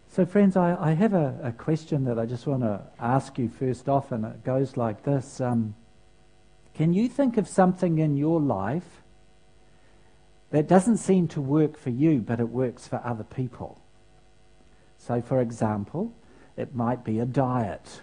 So friends, I have a question that I just want to ask you first off, and it goes like this. Can you think of something in your life that doesn't seem to work for you, but it works for other people? So for example, it might be a diet.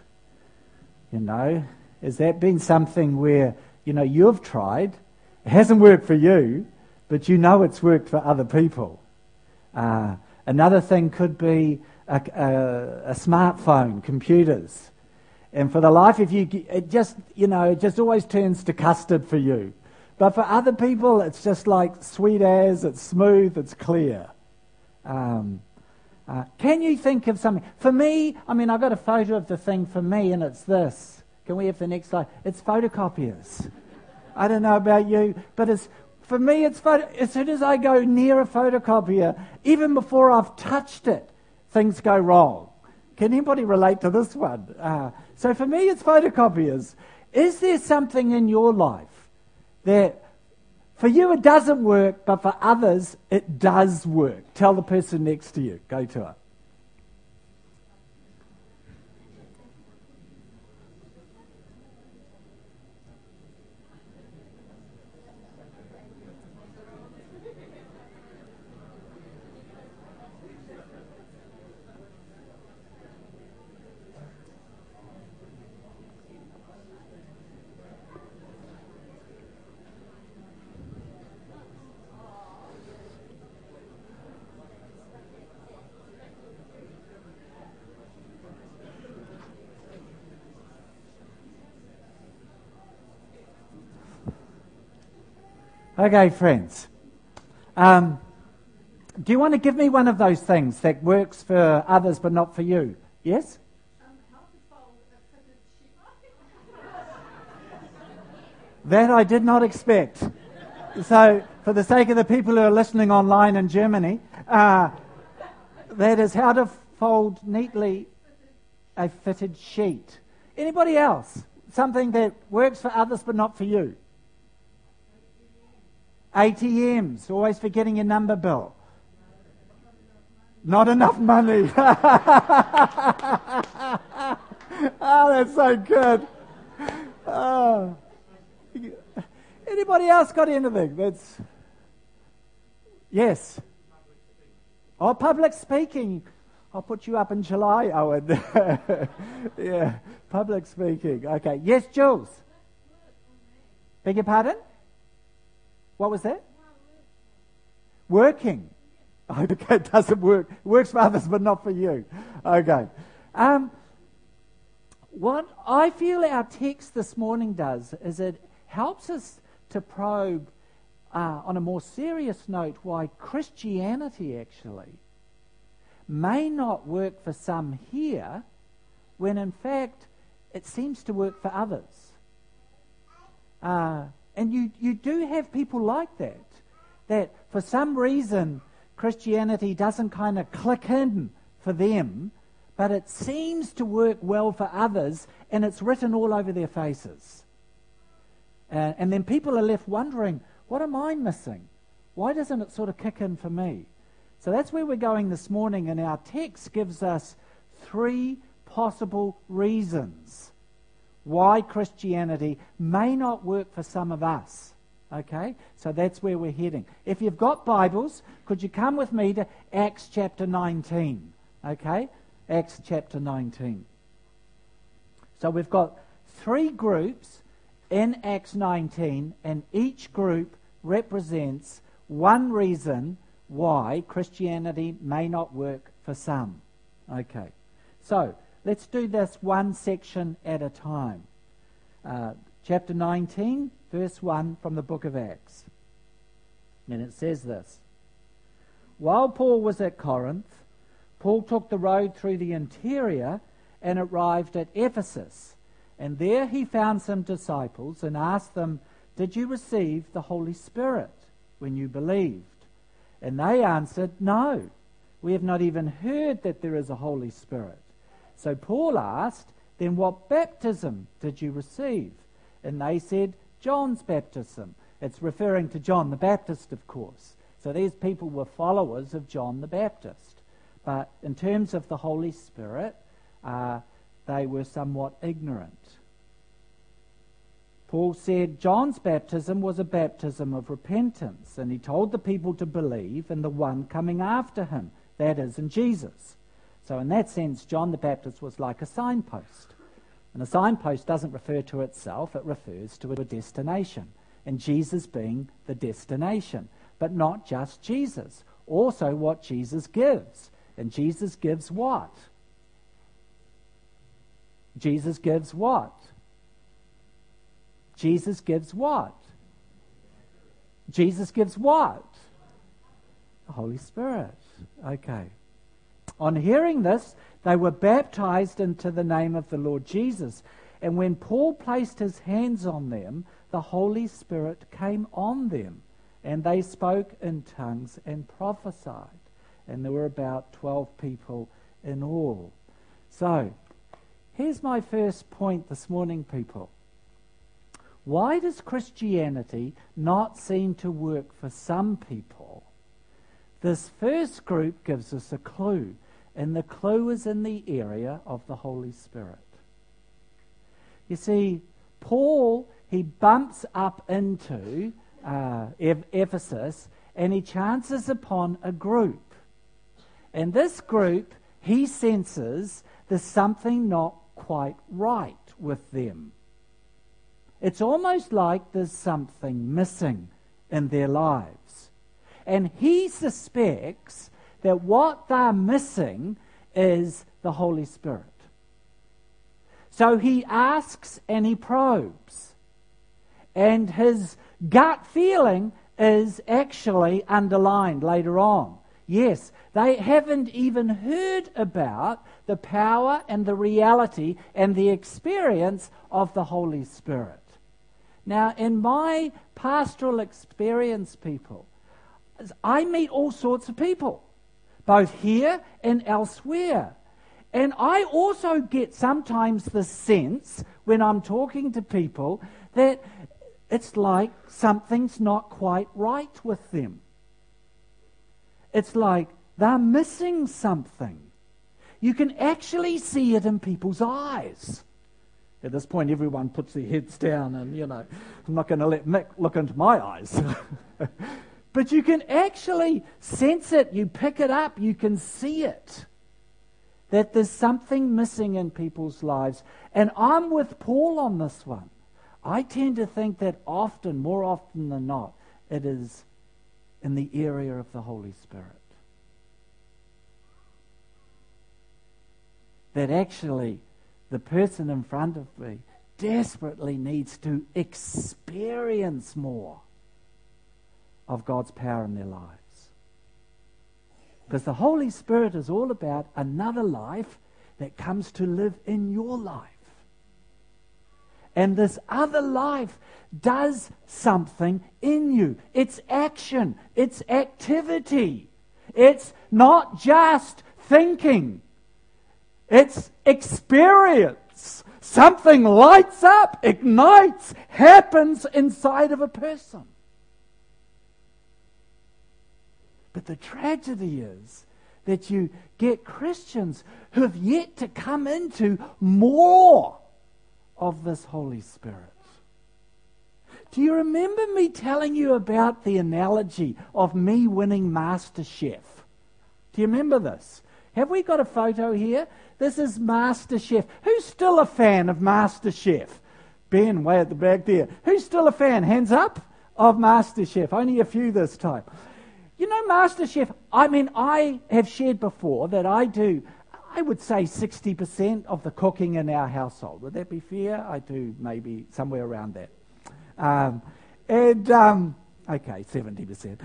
Has that been something where, you've tried, it hasn't worked for you, but it's worked for other people? Another thing could be a smartphone, computers. And for the life of you, it just always turns to custard for you. But for other people, it's just like sweet as, it's smooth, it's clear. Can you think of something? For me, I've got a photo of the thing for me, and it's this. Can we have the next slide? It's photocopiers. I don't know about you, but for me, as soon as I go near a photocopier, even before I've touched it, things go wrong. Can anybody relate to this one? So for me, it's photocopiers. Is there something in your life that for you it doesn't work, but for others it does work? Tell the person next to you. Go to it. Okay, friends. Do you want to give me one of those things that works for others but not for you? Yes? That I did not expect. So, for the sake of the people who are listening online in Germany, that is how to fold neatly a fitted sheet. Anybody else? Something that works for others but not for you? ATMs, always forgetting your number bill. Not enough money. Oh, that's so good. Oh. Anybody else got anything? Yes. Oh, public speaking. I'll put you up in July, Owen. Yeah, public speaking. Okay. Yes, Jules. Beg your pardon? What was that? Working. Okay, it doesn't work. It works for others, but not for you. Okay. What I feel our text this morning does is it helps us to probe on a more serious note why Christianity actually may not work for some here when in fact it seems to work for others. And you do have people like that for some reason Christianity doesn't kind of click in for them, but it seems to work well for others, and it's written all over their faces. And then people are left wondering, what am I missing? Why doesn't it sort of kick in for me? So that's where we're going this morning, and our text gives us 3 possible reasons why Christianity may not work for some of us. Okay? So that's where we're heading. If you've got Bibles, could you come with me to Acts chapter 19? Okay? Acts chapter 19. So we've got 3 groups in Acts 19, and each group represents one reason why Christianity may not work for some. Okay. So let's do this one section at a time. Chapter 19, verse 1 from the book of Acts. And it says this. While Paul was at Corinth, Paul took the road through the interior and arrived at Ephesus. And there he found some disciples and asked them, "Did you receive the Holy Spirit when you believed?" And they answered, "No, we have not even heard that there is a Holy Spirit." So Paul asked, "Then what baptism did you receive?" And they said, "John's baptism." It's referring to John the Baptist, of course. So these people were followers of John the Baptist. but in terms of the Holy Spirit, they were somewhat ignorant. Paul said John's baptism was a baptism of repentance, and he told the people to believe in the one coming after him, that is, in Jesus. So in that sense, John the Baptist was like a signpost. And a signpost doesn't refer to itself, it refers to a destination, and Jesus being the destination. But not just Jesus, also what Jesus gives. And Jesus gives what? Jesus gives what? Jesus gives what? Jesus gives what? The Holy Spirit. Okay. On hearing this, they were baptized into the name of the Lord Jesus. And when Paul placed his hands on them, the Holy Spirit came on them, and they spoke in tongues and prophesied. And there were about 12 people in all. So, here's my first point this morning, people. Why does Christianity not seem to work for some people? This first group gives us a clue, and the clue is in the area of the Holy Spirit. You see, Paul, he bumps up into Ephesus, and he chances upon a group. And this group, he senses there's something not quite right with them. It's almost like there's something missing in their lives. And he suspects that what they're missing is the Holy Spirit. So he asks and he probes. And his gut feeling is actually underlined later on. Yes, they haven't even heard about the power and the reality and the experience of the Holy Spirit. Now, in my pastoral experience, people, I meet all sorts of people, both here and elsewhere. And I also get sometimes the sense, when I'm talking to people, that it's like something's not quite right with them. It's like they're missing something. You can actually see it in people's eyes. At this point, everyone puts their heads down and, I'm not going to let Mick look into my eyes. But you can actually sense it. You pick it up. You can see it. That there's something missing in people's lives. And I'm with Paul on this one. I tend to think that often, more often than not, it is in the area of the Holy Spirit. That actually the person in front of me desperately needs to experience more of God's power in their lives. Because the Holy Spirit is all about another life that comes to live in your life. And this other life does something in you. It's action. It's activity. It's not just thinking. It's experience. Something lights up, ignites, happens inside of a person. But the tragedy is that you get Christians who have yet to come into more of this Holy Spirit. Do you remember me telling you about the analogy of me winning MasterChef? Do you remember this? Have we got a photo here? This is MasterChef. Who's still a fan of MasterChef? Ben, way at the back there. Who's still a fan? Hands up of MasterChef. Only a few this time. You know, MasterChef, I have shared before that I do, I would say 60% of the cooking in our household. Would that be fair? I do maybe somewhere around that. Okay, 70%.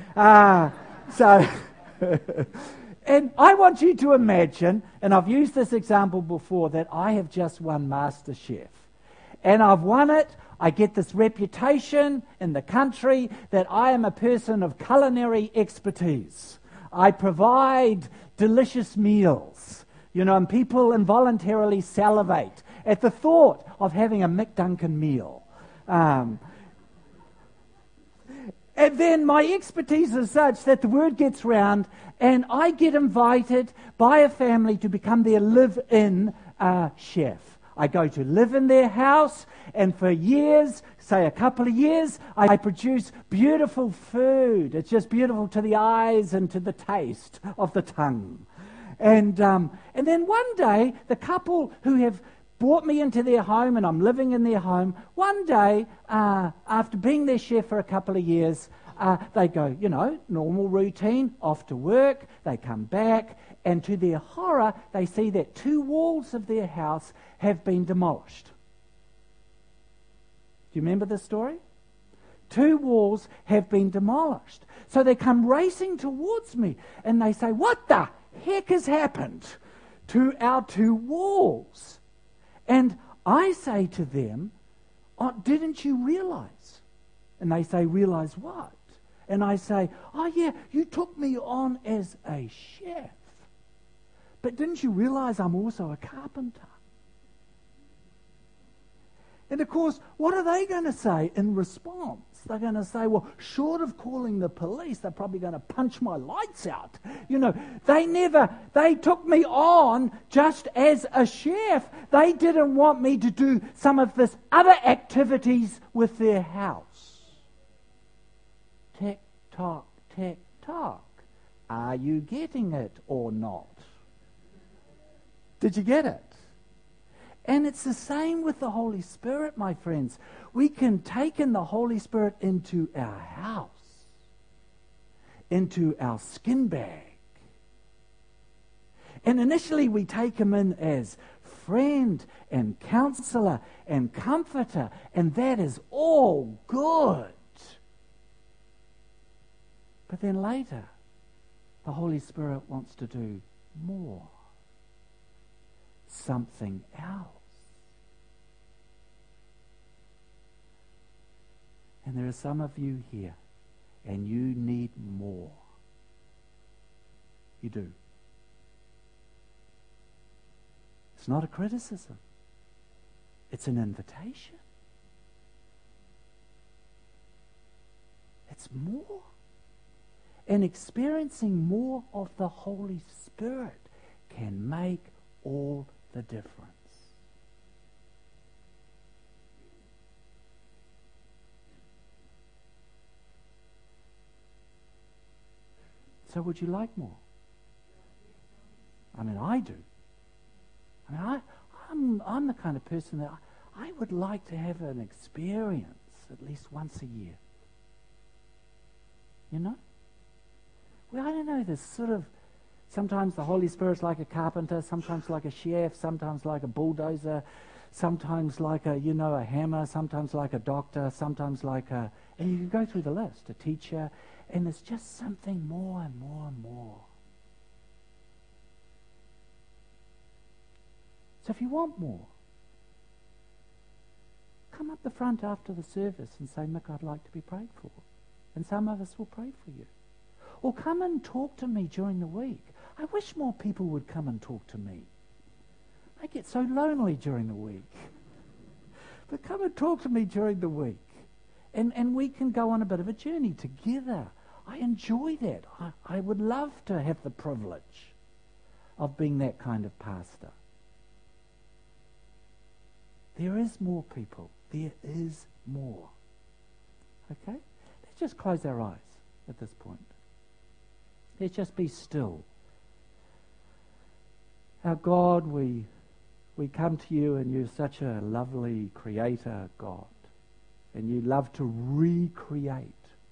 And I want you to imagine, and I've used this example before, that I have just won MasterChef. And I've won it. I get this reputation in the country that I am a person of culinary expertise. I provide delicious meals, and people involuntarily salivate at the thought of having a Mick Duncan meal. And And then my expertise is such that the word gets round and I get invited by a family to become their live-in chef. I go to live in their house, and for years, say a couple of years, I produce beautiful food. It's just beautiful to the eyes and to the taste of the tongue. And then one day, the couple who have brought me into their home, and I'm living in their home, one day, after being their chef for a couple of years, they go, normal routine, off to work, they come back, and to their horror, they see that 2 walls of their house have been demolished. Do you remember this story? 2 walls have been demolished. So they come racing towards me, and they say, what the heck has happened to our 2 walls? And I say to them, oh, didn't you realize? And they say, realize what? And I say, oh yeah, you took me on as a chef. But didn't you realize I'm also a carpenter? And of course, what are they going to say in response? They're going to say, well, short of calling the police, they're probably going to punch my lights out. They took me on just as a chef. They didn't want me to do some of this other activities with their house. Tick, tock, tick, tock. Are you getting it or not? Did you get it? And it's the same with the Holy Spirit, my friends. We can take in the Holy Spirit into our house, into our skin bag. And initially we take him in as friend and counselor and comforter, and that is all good. But then later, the Holy Spirit wants to do more. Something else. And there are some of you here, and you need more. You do. It's not a criticism. It's an invitation. It's more. And experiencing more of the Holy Spirit can make all the difference. So would you like more? I mean, I do. I'm the kind of person that I would like to have an experience at least once a year. You know? Well, I don't know, there's sort of sometimes the Holy Spirit's like a carpenter, sometimes like a chef, sometimes like a bulldozer, sometimes like a hammer, sometimes like a doctor, sometimes like and you can go through the list, a teacher, and there's just something more and more and more. So if you want more, come up the front after the service and say, Mick, I'd like to be prayed for. And some of us will pray for you. Or come and talk to me during the week. I wish more people would come and talk to me. I get so lonely during the week. But come and talk to me during the week. And we can go on a bit of a journey together. I enjoy that. I would love to have the privilege of being that kind of pastor. There is more, people. There is more. Okay? Let's just close our eyes at this point. Let's just be still. Our God, we come to you, and you're such a lovely creator, God. And you love to recreate.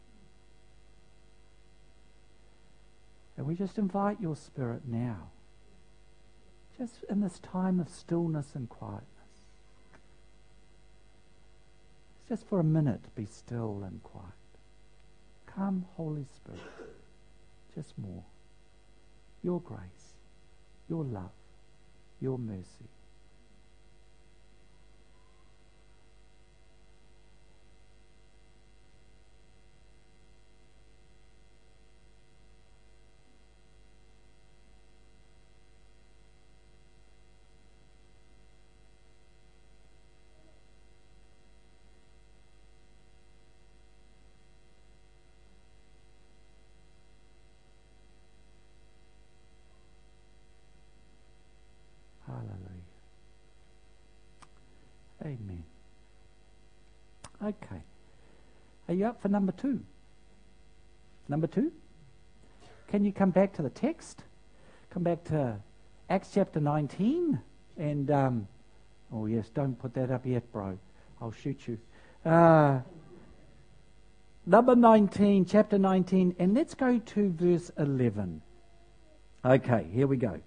And we just invite your Spirit now, just in this time of stillness and quietness. Just for a minute, be still and quiet. Come, Holy Spirit, just more. Your grace, your love, your mercy. Amen. Okay. Are you up for number 2? Number 2? Can you come back to the text? Come back to Acts chapter 19. And, oh yes, don't put that up yet, bro. I'll shoot you. Number 19, chapter 19. And let's go to verse 11. Okay, here we go.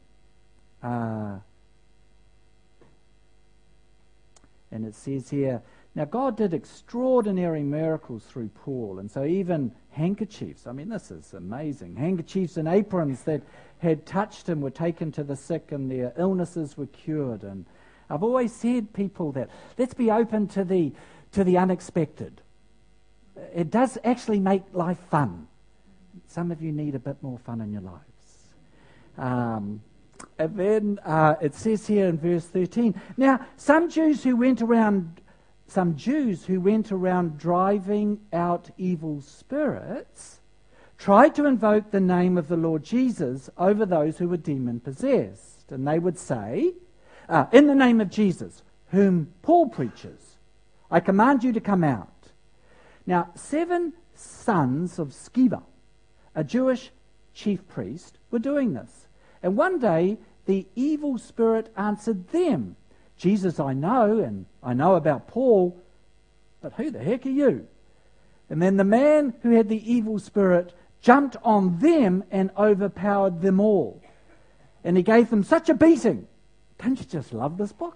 And it says here, now God did extraordinary miracles through Paul, and so even handkerchiefs, I mean this is amazing, handkerchiefs and aprons that had touched him were taken to the sick and their illnesses were cured. And I've always said, people, that let's be open to the unexpected. It does actually make life fun. Some of you need a bit more fun in your lives. And then it says here in verse 13, now some Jews who went around driving out evil spirits tried to invoke the name of the Lord Jesus over those who were demon-possessed. And they would say, in the name of Jesus, whom Paul preaches, I command you to come out. Now, 7 sons of Sceva, a Jewish chief priest, were doing this. And one day, the evil spirit answered them, Jesus I know, and I know about Paul, but who the heck are you? And then the man who had the evil spirit jumped on them and overpowered them all. And he gave them such a beating. Don't you just love this book?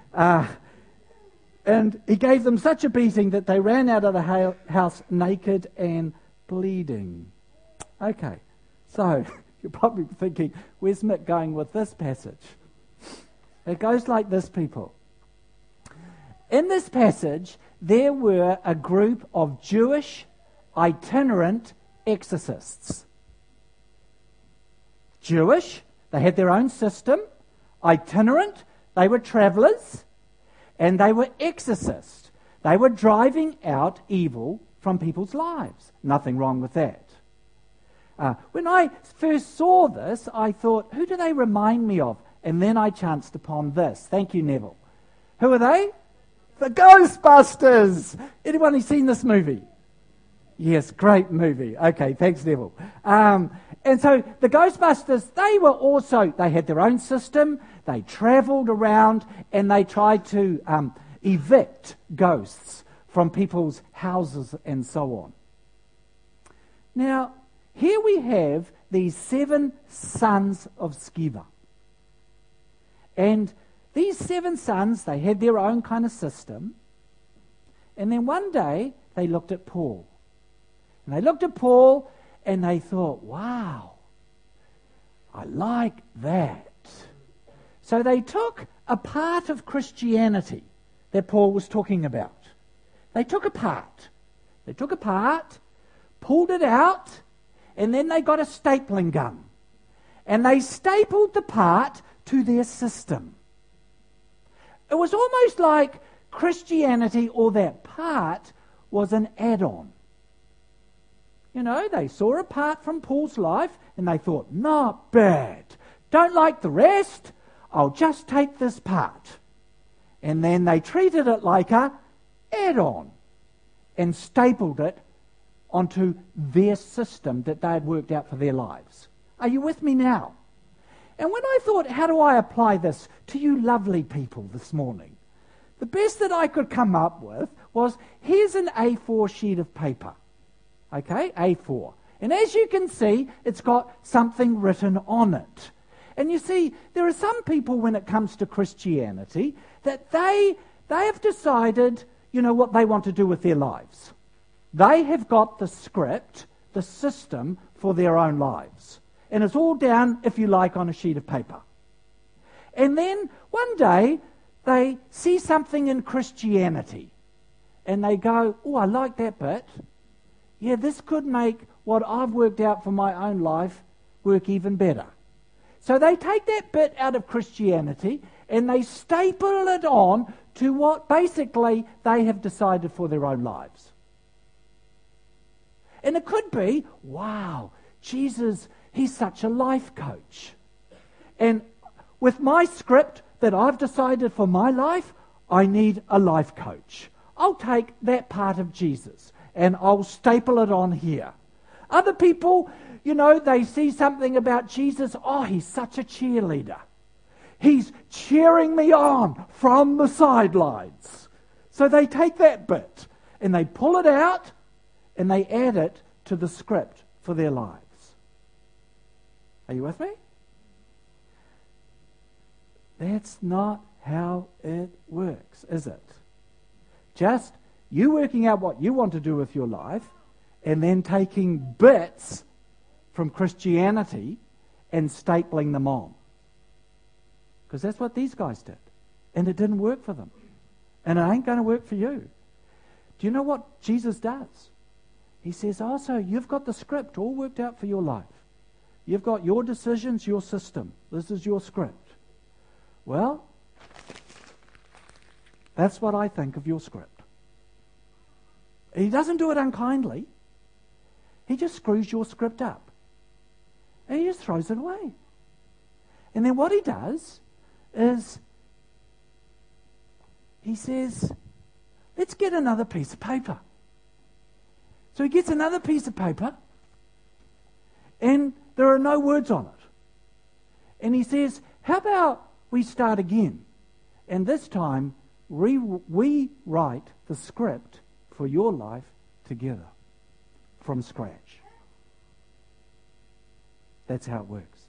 And he gave them such a beating that they ran out of the house naked and bleeding. Okay, so you're probably thinking, where's Mick going with this passage? It goes like this, people. In this passage, there were a group of Jewish itinerant exorcists. Jewish, they had their own system. Itinerant, they were travelers. And they were exorcists. They were driving out evil from people's lives. Nothing wrong with that. When I first saw this, I thought, who do they remind me of? And then I chanced upon this. Thank you, Neville. Who are they? The Ghostbusters! Anyone seen this movie? Yes, great movie. Okay, thanks, Neville. And so the Ghostbusters, they had their own system. They travelled around and they tried to evict ghosts from people's houses and so on. Now, here we have these 7 sons of Sceva. And these 7 sons, they had their own kind of system. And then one day, they looked at Paul. And they looked at Paul and they thought, wow, I like that. So they took a part of Christianity that Paul was talking about. They took a part, pulled it out, and then they got a stapling gun. And they stapled the part to their system. It was almost like Christianity, or that part, was an add-on. You know, they saw a part from Paul's life and they thought, not bad. Don't like the rest, I'll just take this part. And then they treated it like a add-on and stapled it onto their system that they had worked out for their lives. Are you with me now? And when I thought, how do I apply this to you lovely people this morning? The best that I could come up with was, here's an A4 sheet of paper. Okay, A4. And as you can see, it's got something written on it. And you see, there are some people when it comes to Christianity that they have decided, you know, what they want to do with their lives. They have got the script, the system for their own lives. And it's all down, if you like, on a sheet of paper. And then one day they see something in Christianity and they go, oh, I like that bit. Yeah, this could make what I've worked out for my own life work even better. So they take that bit out of Christianity and they staple it on to what basically they have decided for their own lives. And it could be, wow, Jesus, he's such a life coach. And with my script that I've decided for my life, I need a life coach. I'll take that part of Jesus and I'll staple it on here. Other people, they see something about Jesus. Oh, he's such a cheerleader. He's cheering me on from the sidelines. So they take that bit and they pull it out and they add it to the script for their lives. Are you with me? That's not how it works, is it? Just you working out what you want to do with your life and then taking bits from Christianity and stapling them on. Because that's what these guys did. And it didn't work for them. And it ain't going to work for you. Do you know what Jesus does? He says, oh, so you've got the script all worked out for your life. You've got your decisions, your system. This is your script. Well, that's what I think of your script. He doesn't do it unkindly. He just screws your script up. And he just throws it away. And then what he does is he says, let's get another piece of paper. So he gets another piece of paper and there are no words on it. And he says, how about we start again? And this time we write the script for your life together from scratch. That's how it works.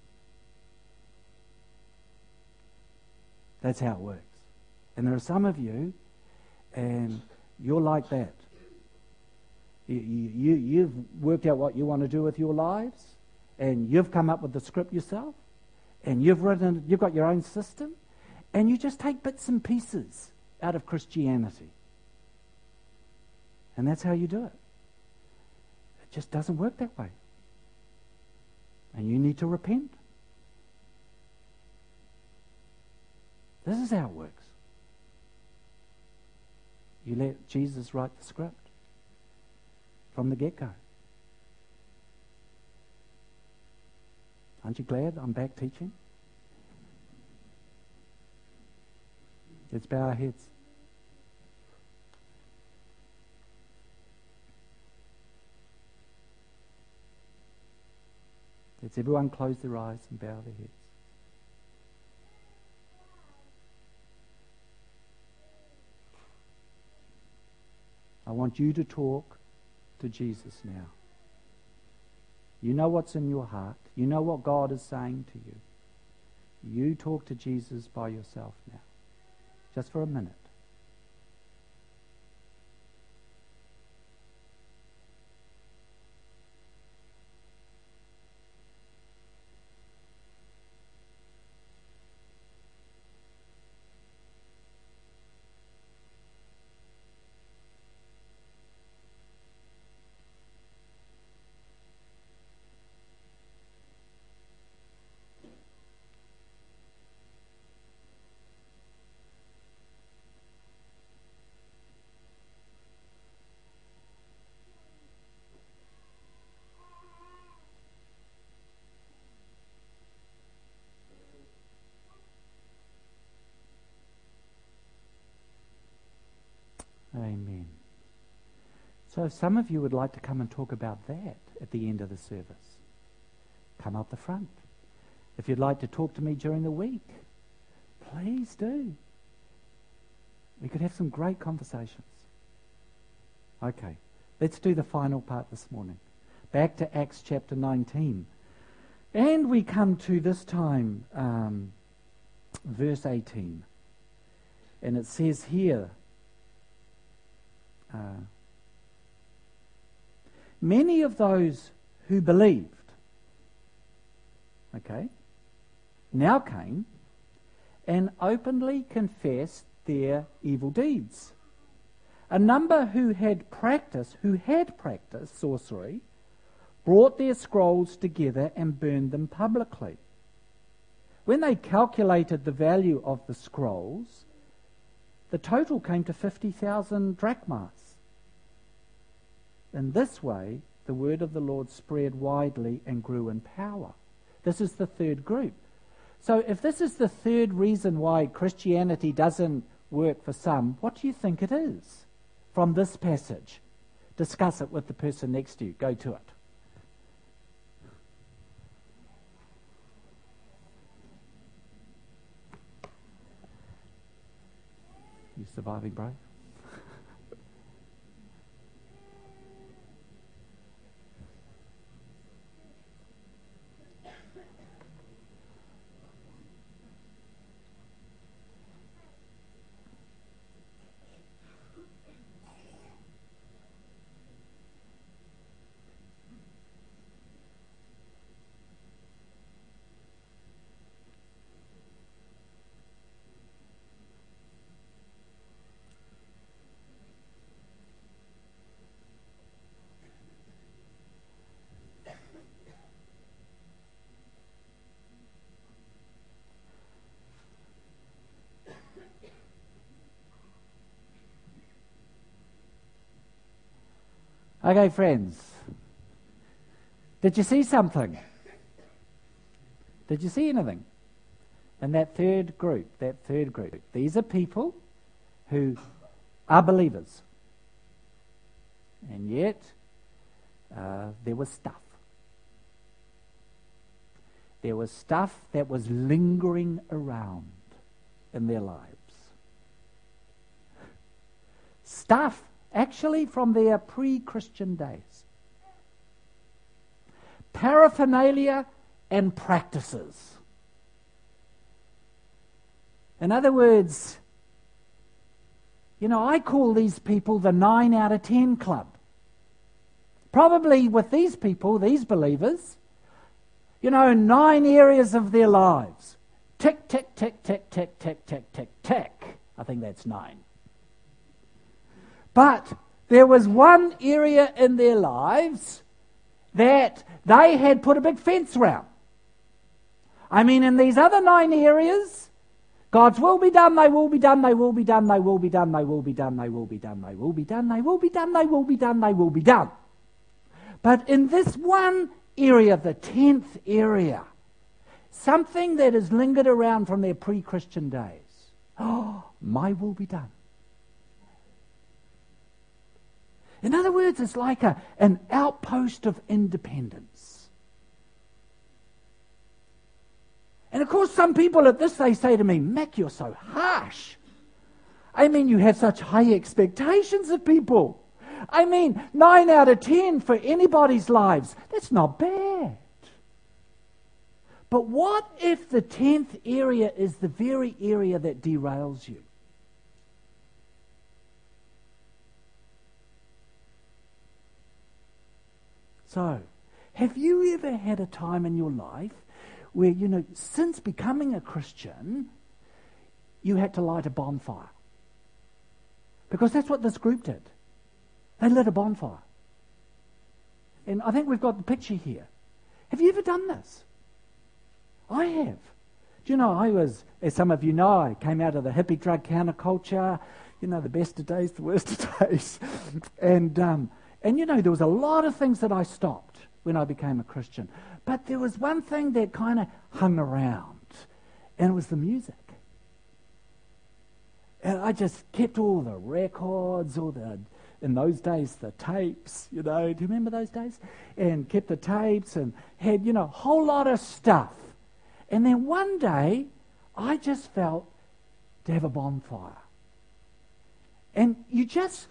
That's how it works. And there are some of you, and you're like that. You've worked out what you want to do with your lives, and you've come up with the script yourself, and you've got your own system, and you just take bits and pieces out of Christianity. And that's how you do it. It just doesn't work that way. And you need to repent. This is how it works. You let Jesus write the script from the get-go. Aren't you glad I'm back teaching? Let's bow our heads. Let's everyone close their eyes and bow their heads. I want you to talk to Jesus now. You know what's in your heart. You know what God is saying to you. You talk to Jesus by yourself now. Just for a minute. Amen. So if some of you would like to come and talk about that at the end of the service, come up the front. If you'd like to talk to me during the week, please do. We could have some great conversations. Okay, let's do the final part this morning. Back to Acts chapter 19. And we come to this time, verse 18. And it says here, many of those who believed, now came and openly confessed their evil deeds. A number who had practiced sorcery brought their scrolls together and burned them publicly. When they calculated the value of the scrolls, the total came to 50,000 drachmas. In this way, the word of the Lord spread widely and grew in power. This is the third group. So if this is the third reason why Christianity doesn't work for some, what do you think it is from this passage? Discuss it with the person next to you. Go to it. You surviving, bro? Okay, friends. Did you see something? Did you see anything? In that third group. These are people who are believers. And yet, there was stuff. There was stuff that was lingering around in their lives. Stuff actually from their pre-Christian days. Paraphernalia and practices. In other words, I call these people the 9 out of 10 club. Probably with these people, these believers, 9 areas of their lives. Tick, tick, tick, tick, tick, tick, tick, tick, tick. I think that's 9. But there was one area in their lives that they had put a big fence around. In these other 9 areas, God's will be done, they will be done, they will be done, they will be done, they will be done, they will be done, they will be done, they will be done, they will be done, they will be done. But in this one area, the 10th area, something that has lingered around from their pre-Christian days. My will be done. In other words, it's like an outpost of independence. And of course, some people at this, they say to me, Mick, you're so harsh. You have such high expectations of people. 9 out of 10 for anybody's lives. That's not bad. But what if the 10th area is the very area that derails you? So, have you ever had a time in your life where, since becoming a Christian, you had to light a bonfire? Because that's what this group did. They lit a bonfire. And I think we've got the picture here. Have you ever done this? I have. Do you know, as some of you know, I came out of the hippie drug counterculture, the best of days, the worst of days. And there was a lot of things that I stopped when I became a Christian. But there was one thing that kind of hung around, and it was the music. And I just kept all the records, in those days, the tapes, do you remember those days? And kept the tapes and had, a whole lot of stuff. And then one day, I just felt to have a bonfire. And you just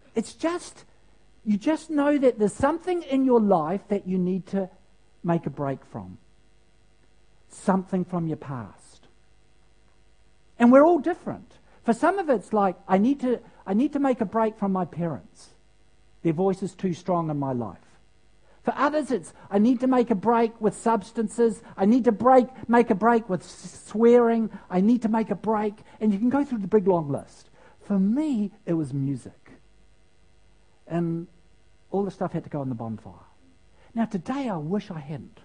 know that there's something in your life that you need to make a break from. Something from your past. And we're all different. For some of it's like, I need to make a break from my parents. Their voice is too strong in my life. For others, it's, I need to make a break with substances. I need to make a break with swearing. I need to make a break. And you can go through the big long list. For me, it was music. And all the stuff had to go in the bonfire. Now, today, I wish I hadn't.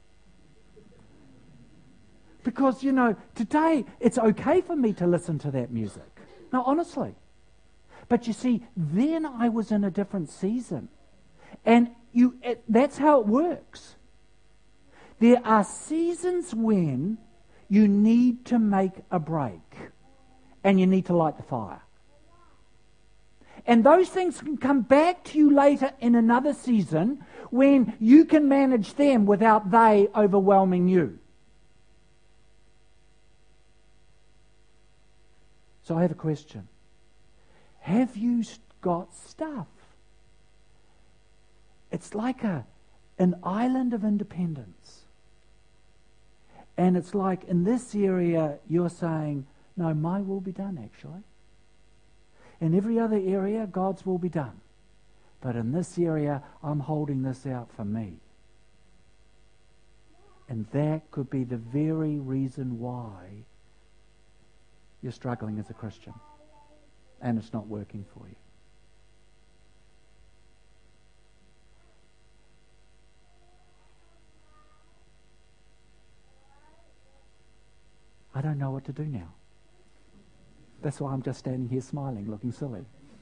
Because, today, it's okay for me to listen to that music. No, honestly. But you see, then I was in a different season. And that's how it works. There are seasons when you need to make a break. and you need to light the fire. And those things can come back to you later in another season when you can manage them without they overwhelming you. So I have a question. Have you got stuff? It's like an island of independence. And it's like in this area you're saying, no, my will be done actually. In every other area, God's will be done. But in this area, I'm holding this out for me. And that could be the very reason why you're struggling as a Christian. And it's not working for you. I don't know what to do now. That's why I'm just standing here smiling, looking silly.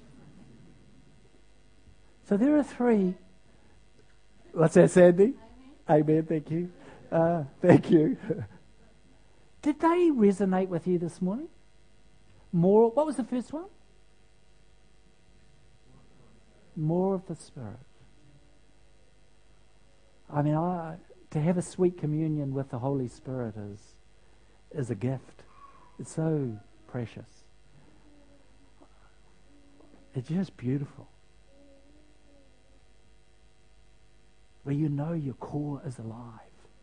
So there are three. What's that, Sandy? Amen, thank you. Thank you. Did they resonate with you this morning? More, what was the first one? More of the Spirit. I mean, to have a sweet communion with the Holy Spirit is a gift. It's so precious. It's just beautiful. Where you know your core is alive.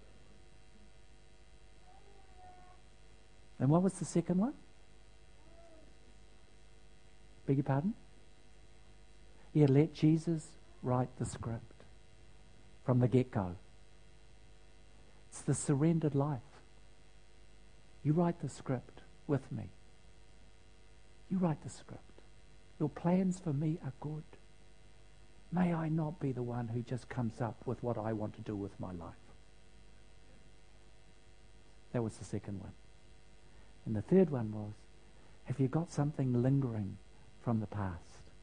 And what was the second one? Beg your pardon? Yeah, let Jesus write the script from the get-go. It's the surrendered life. You write the script with me. You write the script. Your plans for me are good. May I not be the one who just comes up with what I want to do with my life. That was the second one. And the third one was, have you got something lingering from the past?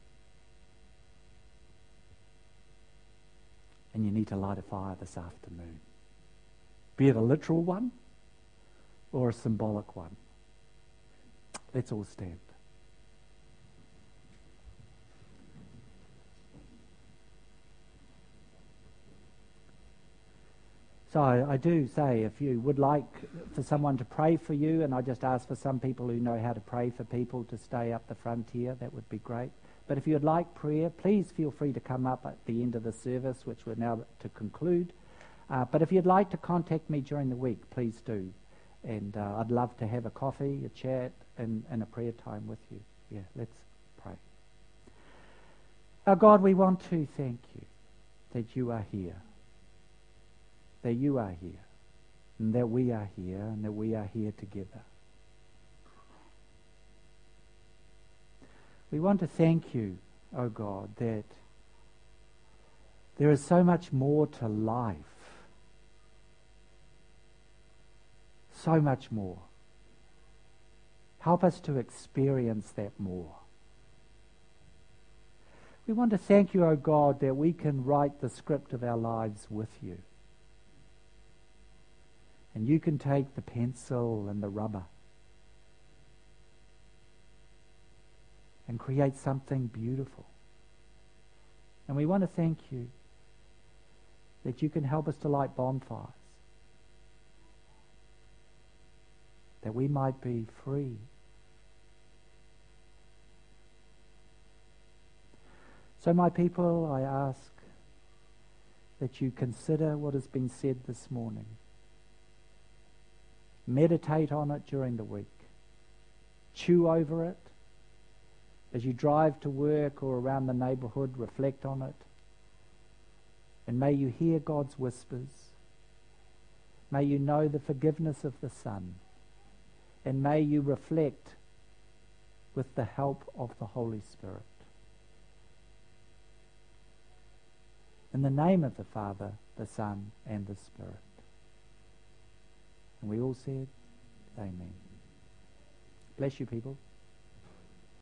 And you need to light a fire this afternoon. Be it a literal one or a symbolic one. Let's all stand. So I do say, if you would like for someone to pray for you, and I just ask for some people who know how to pray for people to stay up the front here, that would be great. But if you would like prayer, please feel free to come up at the end of the service, which we're now to conclude. But if you'd like to contact me during the week, please do. And I'd love to have a coffee, a chat, and a prayer time with you. Yeah, let's pray. Our God, we want to thank you that you are here. That you are here, and that we are here, and that we are here together. We want to thank you, O God, that there is so much more to life. So much more. Help us to experience that more. We want to thank you, O God, that we can write the script of our lives with you. And you can take the pencil and the rubber and create something beautiful. And we want to thank you that you can help us to light bonfires, that we might be free. So, my people, I ask that you consider what has been said this morning. Meditate on it during the week. Chew over it. As you drive to work or around the neighbourhood, reflect on it. And may you hear God's whispers. May you know the forgiveness of the Son. And may you reflect with the help of the Holy Spirit. In the name of the Father, the Son, and the Spirit. And we all said, Amen. Bless you, people.